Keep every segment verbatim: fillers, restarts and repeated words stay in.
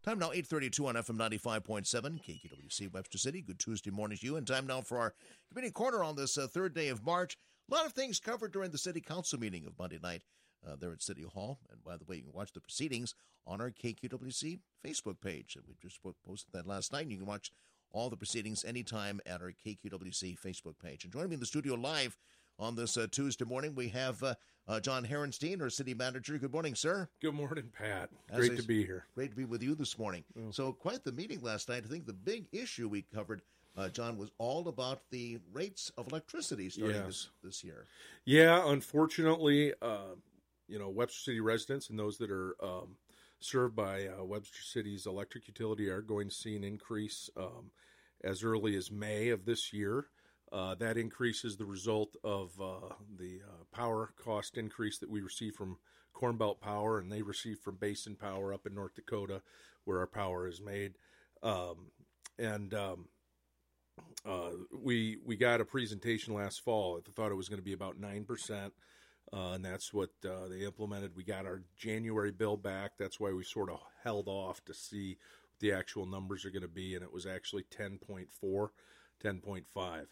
Time now, eight thirty-two on F M ninety-five point seven, K Q W C, Webster City. Good Tuesday morning to you. And time now for our Committee Corner on this uh, third day of March. A lot of things covered during the City Council meeting of Monday night uh, there at City Hall. And by the way, you can watch the proceedings on our K Q W C Facebook page. We just posted that last night, and you can watch all the proceedings anytime at our K Q W C Facebook page. And joining me in the studio live on this uh, Tuesday morning, we have uh, uh, John Herenstein, our city manager. Good morning, sir. Good morning, Pat. As Great I, to be here. Great to be with you this morning. Oh. So quite the meeting last night. I think the big issue we covered, uh, John, was all about the rates of electricity starting Yes. this, this year. Yeah, unfortunately, uh, you know, Webster City residents and those that are um, served by uh, Webster City's electric utility are going to see an increase um, as early as May of this year. Uh, that increase is the result of uh, the uh, power cost increase that we receive from Corn Belt Power, and they receive from Basin Power up in North Dakota, where our power is made. Um, and um, uh, we we got a presentation last fall. I thought it was going to be about nine percent, uh, and that's what uh, they implemented. We got our January bill back. That's why we sort of held off to see what the actual numbers are going to be, and it was actually ten point four, ten point five.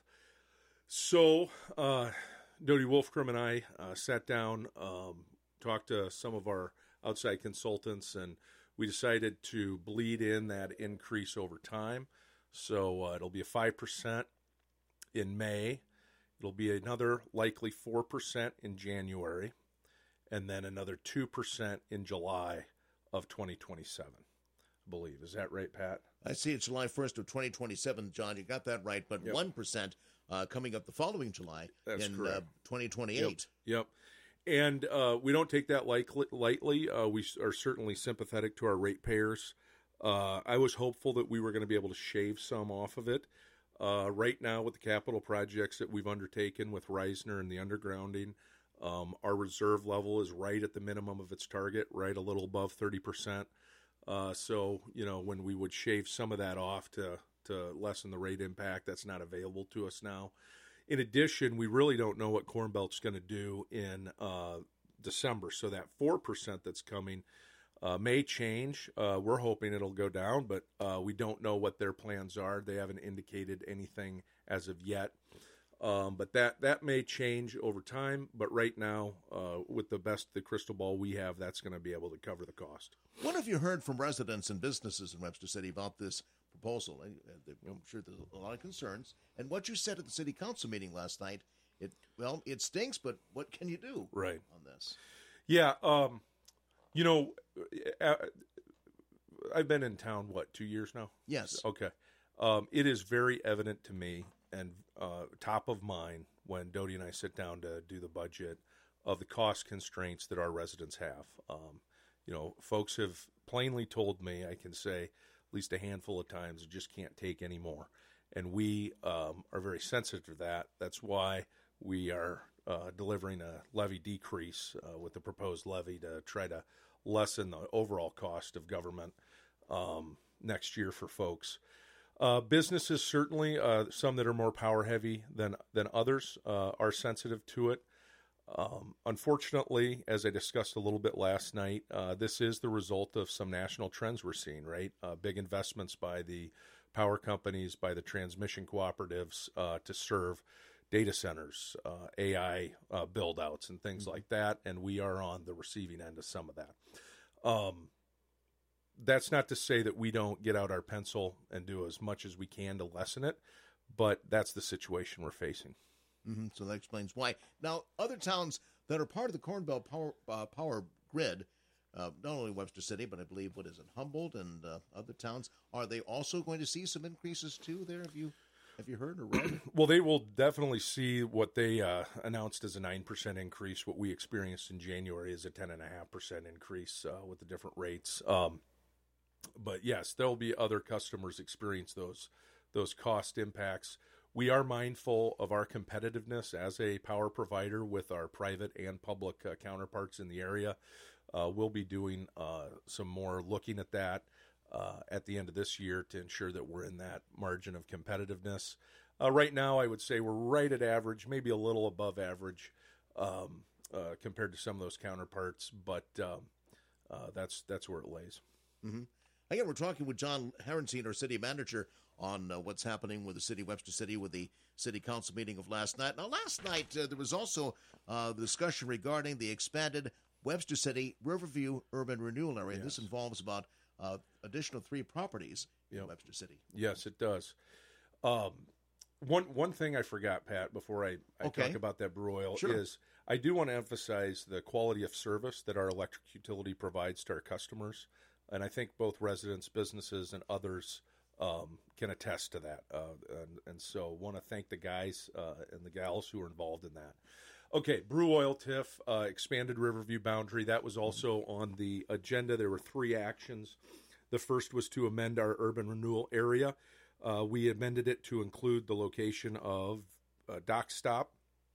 So, uh, Dodie Wolfram and I uh, sat down, um, talked to some of our outside consultants, and we decided to bleed in that increase over time. So uh, it'll be a five percent in May. It'll be another likely four percent in January, and then another two percent in July of twenty twenty-seven, I believe. Is that right, Pat? I see it's July first of twenty twenty-seven, John. You got that right, but Yep. one percent uh, coming up the following July That's in uh, correct. twenty twenty-eight. Yep. yep. And uh, we don't take that lightly. lightly. Uh, we are certainly sympathetic to our ratepayers. Uh, I was hopeful that we were going to be able to shave some off of it. Uh, right now, with the capital projects that we've undertaken with Reisner and the undergrounding, um, our reserve level is right at the minimum of its target, right a little above thirty percent. Uh, so, you know, when we would shave some of that off to, to lessen the rate impact, that's not available to us now. In addition, we really don't know what Corn Belt's going to do in uh, December. So that four percent that's coming uh, may change. Uh, we're hoping it'll go down, but uh, we don't know what their plans are. They haven't indicated anything as of yet. Um, but that, that may change over time. But right now, uh, with the best the crystal ball we have, that's going to be able to cover the cost. What have you heard from residents and businesses in Webster City about this proposal? And, uh, I'm sure there's a lot of concerns. And what you said at the City Council meeting last night, it well, it stinks, but what can you do right. on this? Yeah, um, you know, uh, I've been in town, what, two years now? Yes. Okay. Um, it is very evident to me and uh, top of mind when Dodie and I sit down to do the budget of the cost constraints that our residents have. Um, you know, folks have plainly told me, I can say at least a handful of times, I just can't take any more. And we um, are very sensitive to that. That's why we are uh, delivering a levy decrease uh, with the proposed levy to try to lessen the overall cost of government um, next year for folks. Uh, businesses, certainly, uh, some that are more power heavy than, than others, uh, are sensitive to it. Um, unfortunately, as I discussed a little bit last night, uh, this is the result of some national trends we're seeing, right? Uh, big investments by the power companies, by the transmission cooperatives uh, to serve data centers, uh, A I uh, build-outs, and things like that, and we are on the receiving end of some of that. Um, that's not to say that we don't get out our pencil and do as much as we can to lessen it, but that's the situation we're facing. Mm-hmm. So that explains why. Now, other towns that are part of the Corn Belt power, uh, power grid, uh, not only Webster City, but I believe, what is it, Humboldt and uh, other towns, are they also going to see some increases too there? Have you have you heard or read? Well, they will definitely see what they uh, announced as a nine percent increase. What we experienced in January is a ten point five percent increase uh, with the different rates. Um, but yes, there will be other customers experience those those cost impacts. We are mindful of our competitiveness as a power provider with our private and public uh, counterparts in the area. Uh, we'll be doing uh, some more looking at that uh, at the end of this year to ensure that we're in that margin of competitiveness. Uh, right now, I would say we're right at average, maybe a little above average um, uh, compared to some of those counterparts, but um, uh, that's that's where it lays. Mm-hmm. Again, we're talking with John Herrenstein, our city manager, on uh, what's happening with the city of Webster City with the city council meeting of last night. Now, last night uh, there was also uh, the discussion regarding the expanded Webster City Riverview Urban Renewal Area. Yes. This involves about uh, additional three properties in Yep. Webster City. Yes, it does. Um, one one thing I forgot, Pat, before I, I Okay. talk about that brew oil Sure. is I do want to emphasize the quality of service that our electric utility provides to our customers. And I think both residents, businesses, and others um, can attest to that. Uh, and, and so want to thank the guys uh, and the gals who are involved in that. Okay, Brew Oil T I F, uh, expanded Riverview boundary. That was also on the agenda. There were three actions. The first was to amend our urban renewal area. Uh, we amended it to include the location of a dock stop,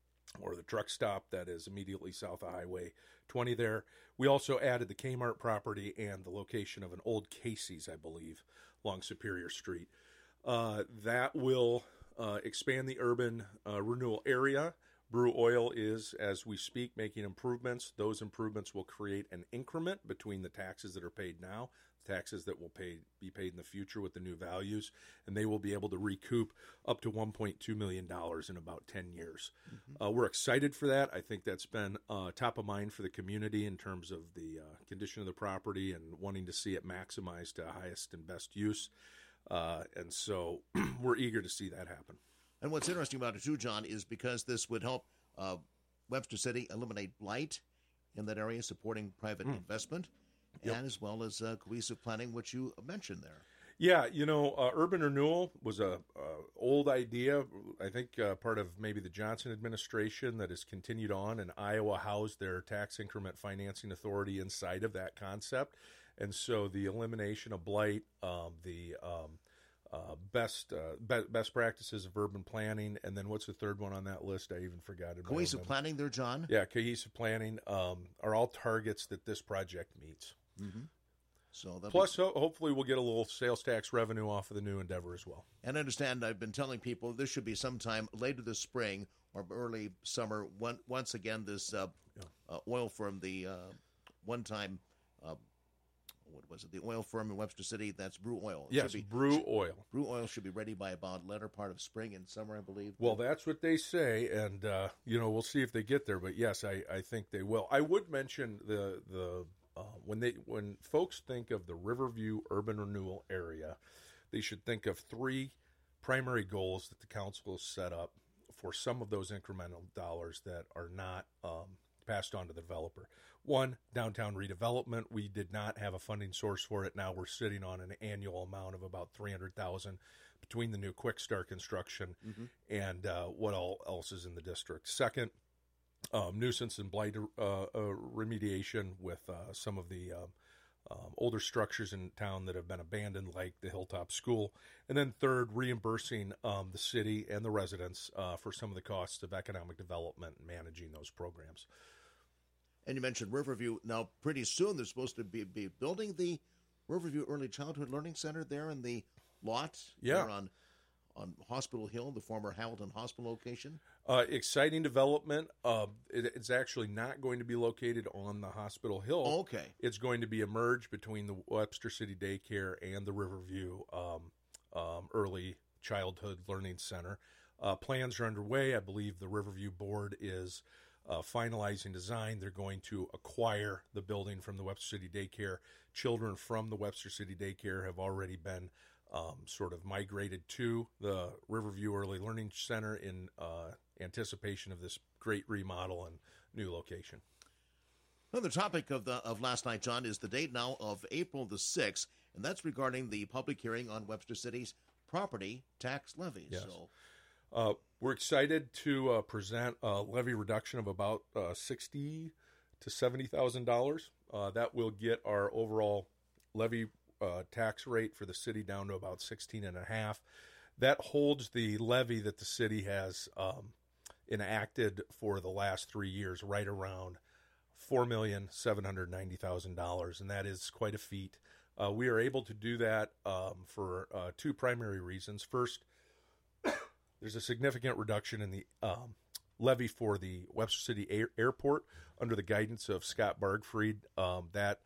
or the truck stop that is immediately south of Highway twenty there. We also added the Kmart property and the location of an old Casey's, I believe, along Superior Street. Uh, that will uh, expand the urban uh, renewal area. Brew Oil is, as we speak, making improvements. Those improvements will create an increment between the taxes that are paid now, taxes that will pay, be paid in the future with the new values, and they will be able to recoup up to one point two million dollars in about ten years. Mm-hmm. Uh, we're excited for that. I think that's been uh, top of mind for the community in terms of the uh, condition of the property and wanting to see it maximized to highest and best use. Uh, and so we're eager to see that happen. And what's interesting about it, too, John, is because this would help uh, Webster City eliminate blight in that area, supporting private mm. investment, yep. and as well as uh, cohesive planning, which you mentioned there. Yeah, you know, uh, urban renewal was a uh, old idea. I think uh, part of maybe the Johnson administration that has continued on, and Iowa housed their tax increment financing authority inside of that concept. And so the elimination of blight, um, the um, uh, best uh, be- best practices of urban planning, and then what's the third one on that list? I even forgot it. Cohesive planning there, John? Yeah, cohesive planning um, are all targets that this project meets. Mm-hmm. So Plus, be... ho- hopefully we'll get a little sales tax revenue off of the new endeavor as well. And understand, I've been telling people this should be sometime later this spring or early summer. One, once again, this uh, yeah. uh, oil firm, the uh, one-time, uh, what was it, the oil firm in Webster City, that's Brew Oil. It yes, be, Brew should, Oil. Brew Oil should be ready by about latter part of spring and summer, I believe. Well, that's what they say, and, uh, you know, we'll see if they get there. But, yes, I, I think they will. I would mention the the... Uh, when they when folks think of the Riverview Urban Renewal Area, they should think of three primary goals that the council has set up for some of those incremental dollars that are not um, passed on to the developer. One, downtown redevelopment. We did not have a funding source for it. Now we're sitting on an annual amount of about three hundred thousand dollars between the new Quick Start construction mm-hmm. and uh, what all else is in the district. Second, Um, nuisance and blight uh, uh, remediation with uh, some of the um, um, older structures in town that have been abandoned, like the Hilltop School. And then third, reimbursing um, the city and the residents uh, for some of the costs of economic development and managing those programs. And you mentioned Riverview. Now, pretty soon they're supposed to be, be building the Riverview Early Childhood Learning Center there in the lot. Yeah. There on on Hospital Hill, the former Hamilton Hospital location. Uh, exciting development. Uh, it, it's actually not going to be located on the Hospital Hill. Oh, okay. It's going to be a merge between the Webster City Daycare and the Riverview um, um, Early Childhood Learning Center. Uh, plans are underway. I believe the Riverview Board is uh, finalizing design. They're going to acquire the building from the Webster City Daycare. Children from the Webster City Daycare have already been Um, sort of migrated to the Riverview Early Learning Center in uh, anticipation of this great remodel and new location. Another topic of the of last night, John, is the date now of April the sixth, and that's regarding the public hearing on Webster City's property tax levies. Yes. So, uh, we're excited to uh, present a levy reduction of about uh, sixty to seventy thousand dollars. Uh, that will get our overall levy Uh, tax rate for the city down to about sixteen and a half. That holds the levy that the city has um, enacted for the last three years right around four million seven hundred ninety thousand dollars, and that is quite a feat. Uh, we are able to do that um, for uh, two primary reasons. First, there's a significant reduction in the um, levy for the Webster City Air- Airport under the guidance of Scott Bargfried. Um, that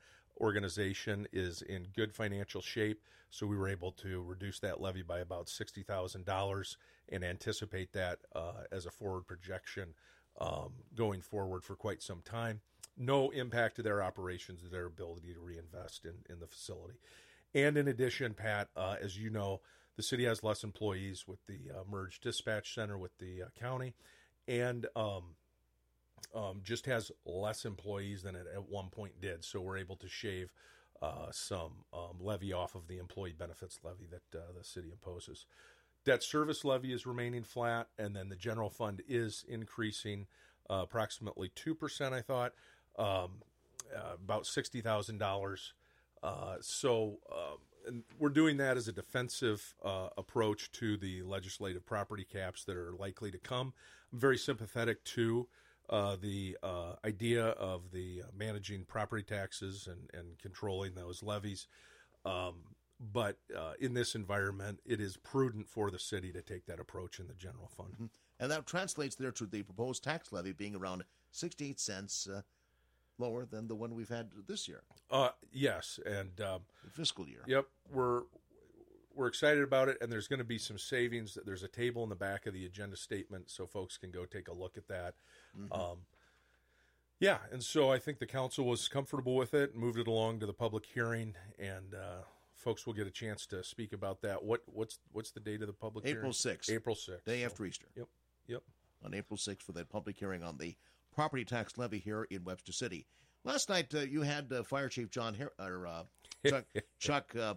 organization is in good financial shape, so we were able to reduce that levy by about sixty thousand dollars and anticipate that uh, as a forward projection um, going forward for quite some time. No impact to their operations, their ability to reinvest in, in the facility. And in addition, Pat, uh, as you know, the city has less employees with the uh, merged dispatch center with the uh, county, and um, um, just has less employees than it at one point did. So we're able to shave uh, some um, levy off of the employee benefits levy that uh, the city imposes. Debt service levy is remaining flat, and then the general fund is increasing uh, approximately two percent, I thought, um, uh, about sixty thousand dollars. Uh, so uh, and we're doing that as a defensive uh, approach to the legislative property caps that are likely to come. I'm very sympathetic to uh, the uh, idea of the uh, managing property taxes and, and controlling those levies. Um, but uh, in this environment, it is prudent for the city to take that approach in the general fund. Mm-hmm. And that translates there to the proposed tax levy being around sixty-eight cents uh, lower than the one we've had this year. Uh, yes, and um, the fiscal year. Yep, we're we're excited about it, and there's going to be some savings. There's a table in the back of the agenda statement, so folks can go take a look at that. Mm-hmm. Um, yeah, and so I think the council was comfortable with it, moved it along to the public hearing, and uh, folks will get a chance to speak about that. What what's what's the date of the public hearing? April sixth. April sixth. Day after Easter. Yep, yep. On April sixth for that public hearing on the property tax levy here in Webster City. Last night uh, you had uh, Fire Chief John Her- or uh, Chuck, Chuck uh,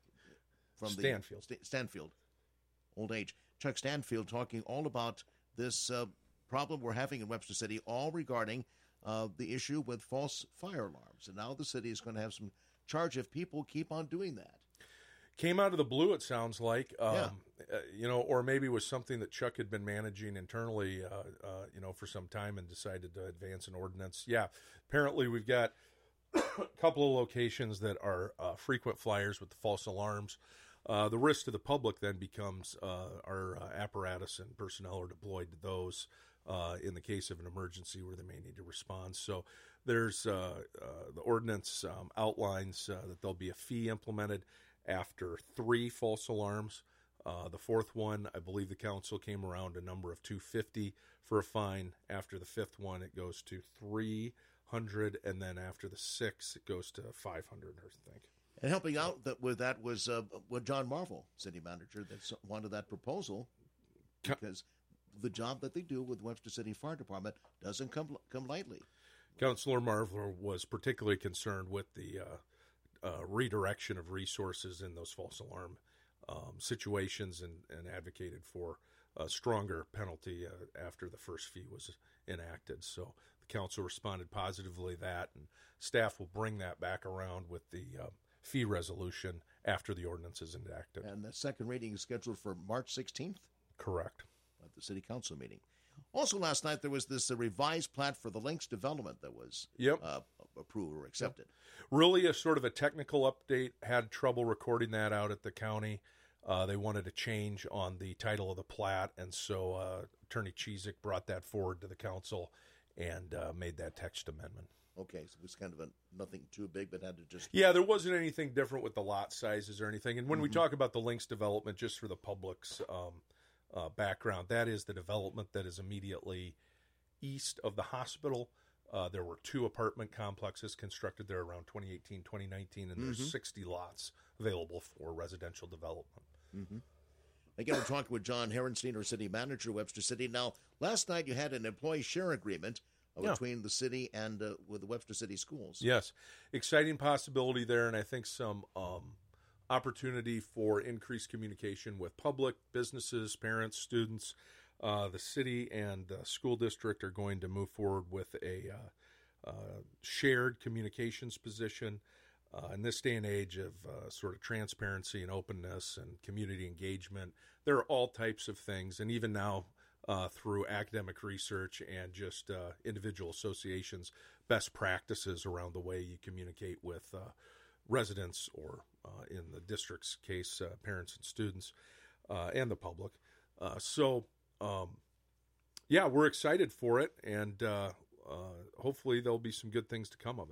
from Stanfield. the St- Stanfield, old age. Chuck Stanfield talking all about this uh, problem we're having in Webster City, all regarding uh, the issue with false fire alarms. And now the city is going to have some charge if people keep on doing that. Came out of the blue, it sounds like, um, yeah. uh, you know, or maybe was something that Chuck had been managing internally, uh, uh, you know, for some time and decided to advance an ordinance. Yeah, apparently we've got a couple of locations that are uh, frequent flyers with the false alarms. Uh, the risk to the public then becomes uh, our uh, apparatus and personnel are deployed to those uh, in the case of an emergency where they may need to respond. So there's uh, uh, the ordinance um, outlines uh, that there'll be a fee implemented after three false alarms. Uh, the fourth one, I believe the council came around a number of two hundred fifty dollars for a fine. After the fifth one, it goes to three hundred dollars, and then after the sixth, it goes to five hundred dollars, I think. And helping out that with that was uh, what John Marvel, city manager, that wanted that proposal, because the job that they do with Webster City Fire Department doesn't come come lightly. Councilor Marvel was particularly concerned with the uh, Uh, redirection of resources in those false alarm um, situations and, and advocated for a stronger penalty uh, after the first fee was enacted. So the council responded positively to that, and staff will bring that back around with the uh, fee resolution after the ordinance is enacted. And the second reading is scheduled for March sixteenth? Correct. At the city council meeting. Also last night there was this uh, revised plat for the Links development that was yep. uh, approved or accepted. Yep. Really a sort of a technical update. Had trouble recording that out at the county. Uh, they wanted a change on the title of the plat, and so uh, Attorney Chizik brought that forward to the council and uh, made that text amendment. Okay, so it was kind of a nothing too big, but had to just... Yeah, there wasn't anything different with the lot sizes or anything. And when mm-hmm. we talk about the Links development, just for the public's um, uh, background, that is the development that is immediately east of the hospital. Uh, there were two apartment complexes constructed there around twenty eighteen, twenty nineteen, and mm-hmm. there's sixty lots available for residential development. Mm-hmm. Again, we're talking with John Herenstein, our city manager, Webster City. Now, last night you had an employee share agreement uh, yeah. between the city and uh, with the Webster City schools. Yes. Exciting possibility there, and I think some um, opportunity for increased communication with public, businesses, parents, students. Uh, the city and the school district are going to move forward with a uh, uh, shared communications position. Uh, in this day and age of uh, sort of transparency and openness and community engagement, there are all types of things. And even now, uh, through academic research and just uh, individual associations, best practices around the way you communicate with uh, residents or, uh, in the district's case, uh, parents and students uh, and the public. Uh, so... Um, yeah, we're excited for it, and uh, uh, hopefully there'll be some good things to come of it.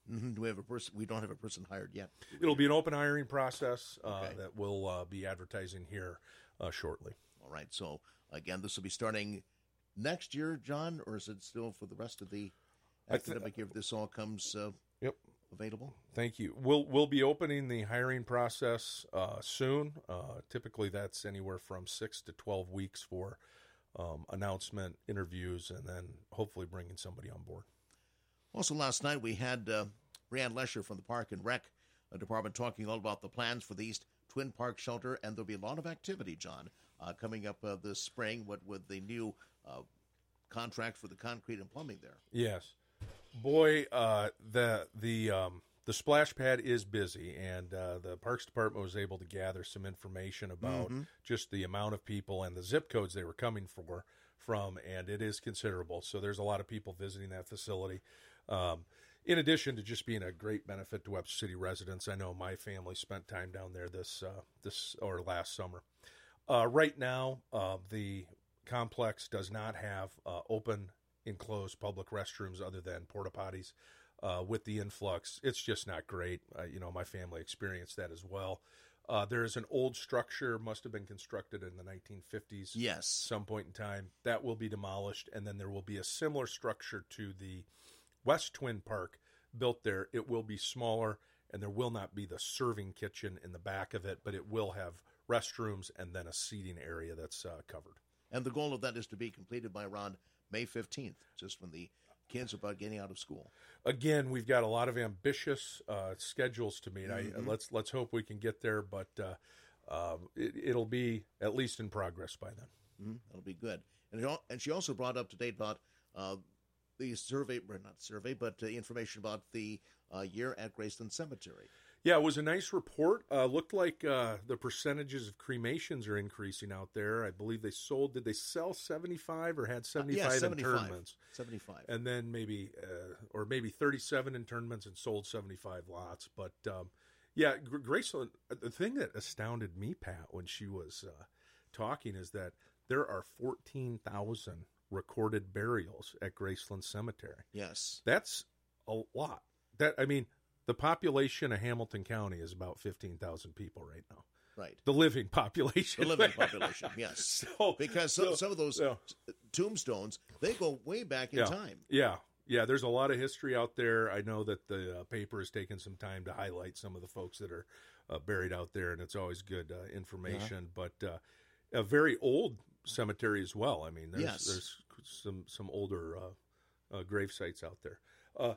Mm-hmm. Do we have a person? We don't have a person hired yet. It'll be an open hiring process uh, Okay. that we'll uh, be advertising here uh, shortly. All right. So again, this will be starting next year, John, or is it still for the rest of the I th- academic year if this all comes uh, Yep. available? Thank you. We'll we'll be opening the hiring process uh, soon. Uh, typically, that's anywhere from six to twelve weeks for um, announcement, interviews, and then hopefully bringing somebody on board. Also, last night we had uh, Brianne Lesher from the Park and Rec uh, Department talking all about the plans for the East Twin Park Shelter, and there'll be a lot of activity, John, uh, coming up uh, this spring what, with the new uh, contract for the concrete and plumbing there. Yes, boy, uh, the the um, the splash pad is busy, and uh, the Parks Department was able to gather some information about Mm-hmm. just the amount of people and the zip codes they were coming for from, and it is considerable. So there's a lot of people visiting that facility. Um, in addition to just being a great benefit to Webster City residents, I know my family spent time down there this uh, this or last summer. Uh, right now, uh, the complex does not have uh, open, enclosed public restrooms other than porta potties. Uh, with the influx, it's just not great. Uh, you know, my family experienced that as well. Uh, there is an old structure, must have been constructed in the nineteen fifties. Yes. Some point in time. That will be demolished, and then there will be a similar structure to the West Twin Park built there. It will be smaller, and there will not be the serving kitchen in the back of it, but it will have restrooms and then a seating area that's uh, covered. And the goal of that is to be completed by around May fifteenth, just when the kids are about getting out of school. Again, we've got a lot of ambitious uh, schedules to meet. Mm-hmm. I, let's let's hope we can get there, but uh, uh, it, it'll be at least in progress by then. Mm-hmm. That'll be good. And, it, al- and she also brought up to date about uh, the survey, or not survey, but uh, information about the uh, year at Graceland Cemetery. Yeah, it was a nice report. Uh, looked like uh, the percentages of cremations are increasing out there. I believe they sold, did they sell seventy-five or had seventy-five, uh, yeah, seventy-five internments? seventy-five. And then maybe, uh, or maybe thirty-seven internments and sold seventy-five lots. But um, yeah, Gr- Graceland, the thing that astounded me, Pat, when she was uh, talking is that there are fourteen thousand recorded burials at Graceland Cemetery. Yes. That's a lot. That, I mean, the population of Hamilton County is about fifteen thousand people right now. Right. The living population. The living population, yes. So, because some, so, some of those yeah. tombstones, they go way back in yeah. time. Yeah. Yeah, there's a lot of history out there. I know that the uh, paper has taken some time to highlight some of the folks that are uh, buried out there, and it's always good uh, information. Yeah. But uh, a very old cemetery as well. I mean, there's, yes. there's some, some older uh, uh, grave sites out there. Uh,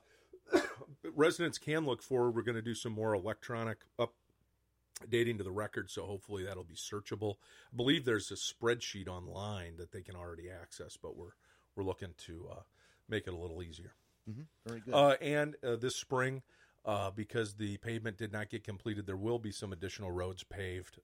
residents can look forward. We're going to do some more electronic updating to the record, so hopefully that'll be searchable. I believe there's a spreadsheet online that they can already access, but we're we're looking to uh, make it a little easier. Mm-hmm. Very good. Uh, and uh, this spring, uh, because the pavement did not get completed, there will be some additional roads paved.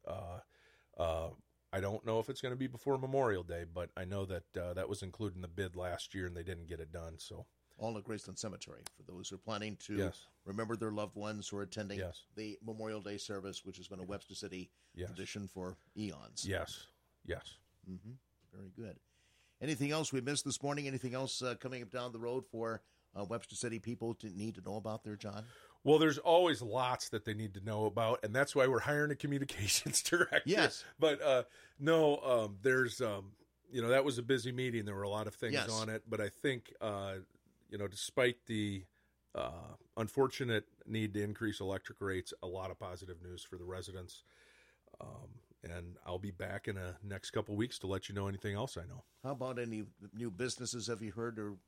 Uh, uh, I don't know if it's going to be before Memorial Day, but I know that uh, that was included in the bid last year, and they didn't get it done, so... All at Graceland Cemetery for those who are planning to yes. remember their loved ones who are attending yes. the Memorial Day service, which has been a Webster City yes. tradition for eons. Yes, yes. Mm-hmm. Very good. Anything else we missed this morning? Anything else uh, coming up down the road for uh, Webster City people to need to know about there, John? Well, there's always lots that they need to know about, and that's why we're hiring a communications director. Yes. But uh, no, um, there's, um, you know, that was a busy meeting. There were a lot of things yes. on it, but I think... Uh, You know, despite the uh, unfortunate need to increase electric rates, a lot of positive news for the residents. Um, and I'll be back in the next couple of weeks to let you know anything else I know. How about any new businesses have you heard or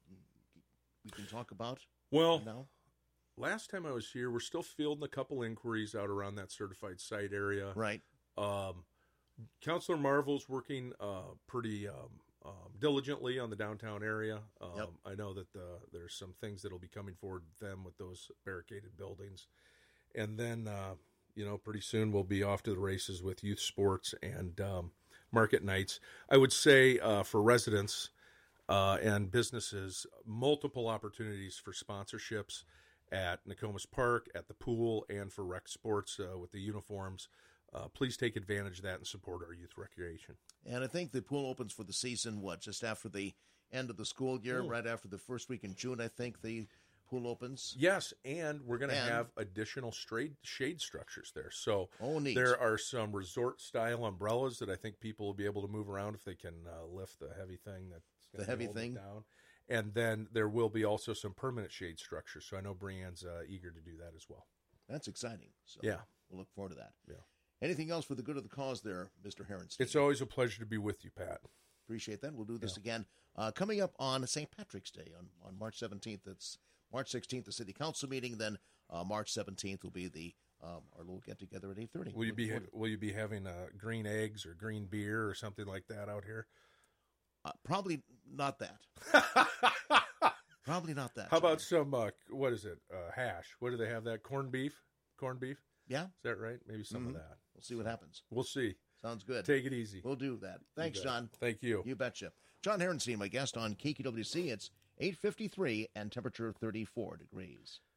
we can talk about? Well, now? Last time I was here, we're still fielding a couple inquiries out around that certified site area. Right. Um, Councilor Marvel's working uh, pretty... Um, Um, diligently on the downtown area. Um, yep. I know that the, there's some things that will be coming forward with them with those barricaded buildings. And then, uh, you know, pretty soon we'll be off to the races with youth sports and um, market nights. I would say uh, for residents uh, and businesses, multiple opportunities for sponsorships at Nokomis Park, at the pool, and for rec sports uh, with the uniforms. Uh, please take advantage of that and support our youth recreation. And I think the pool opens for the season, what, just after the end of the school year, mm. right after the first week in June, I think the pool opens. Yes, and we're going to And- have additional shade shade structures there. So Oh, neat. there are some resort-style umbrellas that I think people will be able to move around if they can uh, lift the heavy thing that's gonna The be heavy holding it thing? down. And then there will be also some permanent shade structures. So I know Brianne's uh, eager to do that as well. That's exciting. So Yeah. we'll look forward to that. Yeah. Anything else for the good of the cause there, Mister Herenstein? It's always a pleasure to be with you, Pat. Appreciate that. We'll do this Yeah. again uh, coming up on Saint Patrick's Day on, on March seventeenth. It's March sixteenth, the city council meeting. Then uh, March seventeenth will be the um, our little get together at eight thirty. Will you be Will you be having uh, green eggs or green beer or something like that out here? Uh, probably not that. Probably not that. How John. about some, uh, what is it, uh, hash? What do they have that? Corned beef? Corned beef? Yeah, Is that right? Maybe some Mhm. of that. we'll see what happens. We'll see. Sounds good. Take it easy. We'll do that. Thanks, You bet. John. Thank you. You betcha. John Herenstein, my guest on K Q W C. It's eight fifty-three and temperature thirty-four degrees.